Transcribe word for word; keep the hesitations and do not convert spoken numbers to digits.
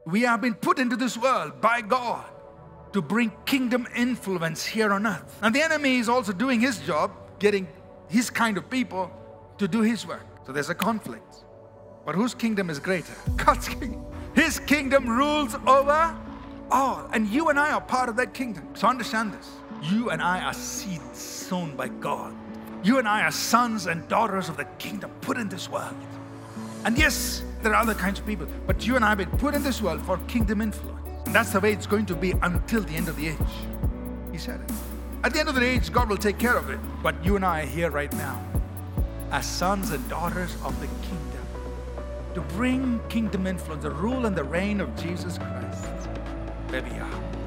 We have been put into this world by God to bring kingdom influence here on earth. And the enemy is also doing his job, getting his kind of people to do his work. So there's a conflict. But whose kingdom is greater? God's kingdom. His kingdom rules over all. And you and I are part of that kingdom. So understand this. You and I are seeds sown by God. You and I are sons and daughters of the kingdom put in this world. And yes, there are other kinds of people, but you and I have been put in this world for kingdom influence. And that's the way it's going to be until the end of the age. He said it. At the end of the age, God will take care of it. But you and I are here right now as sons and daughters of the kingdom to bring kingdom influence, the rule and the reign of Jesus Christ. There we are.